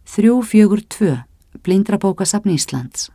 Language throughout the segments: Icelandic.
342 Blindrabókasafn Íslands.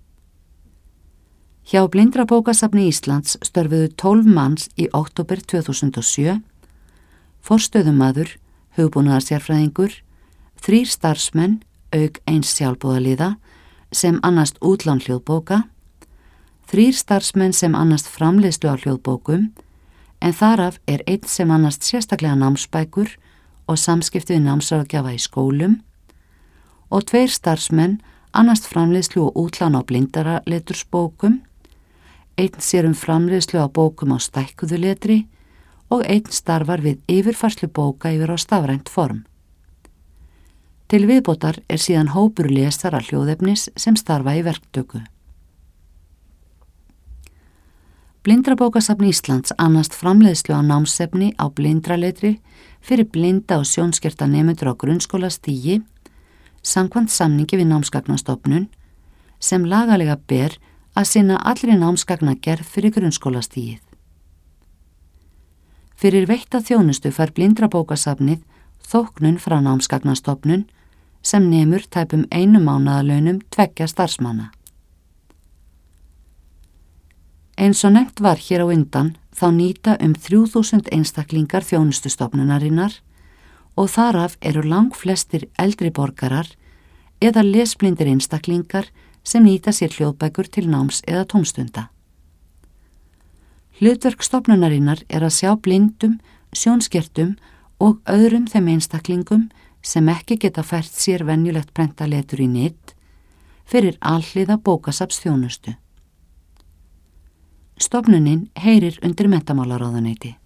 Hjá Blindrabókasafni Íslands störfuðu 12 manns í október 2007, forstöðumaður, hugbúnaðarsérfræðingur, 3 starfsmenn, auk eins sjálfboðaliða, sem annast útlán hljóðbóka, 3 starfsmenn sem annast framleiðslu á hljóðbókum, en þaraf er 1 sem annast sérstaklega námsbækur og samskipti við námsráðgjafa í skólum, og 2 starfsmenn annast framleiðslu og útlán á blindaraletursbókum, 1 sér framleiðslu á bókum á stækkuðu letri og 1 starfar við yfirfærslu bóka yfir á stafrænt form. Til viðbótar er síðan hópur lesara hljóðefnis sem starfa í verktöku. Blindrabókasafn Íslands annast framleiðslu á námsefni á blindraletri fyrir blinda og sjónskerta nemendur á grunnskólastigi samkvæmt samningi við Námsgagnastofnun sem lagalega ber að sinna allri námsgagnagerð fyrir grunnskólastigið. Fyrir veitta þjónustu fær Blindrabókasafnið þóknun frá Námsgagnastofnun sem nemur tæpum 1 mánaðarlaunum 2 starfsmanna. Eins og nefnt var hér á undan þá nýta 3000 einstaklingar þjónustustofnunarinnar og þaraf eru langflestir eldri borgarar eða lesblindir einstaklingar sem nýta sér hljóðbækur til náms eða tómstunda. Hlutverk stofnunarinnar er að sjá blindum, sjónskertum og öðrum þeim einstaklingum sem ekki geta fært sér venjulegt prentaletur í net fyrir alhliða bókasafnsþjónustu. Stofnunin heyrir undir menntamálaráðuneyti.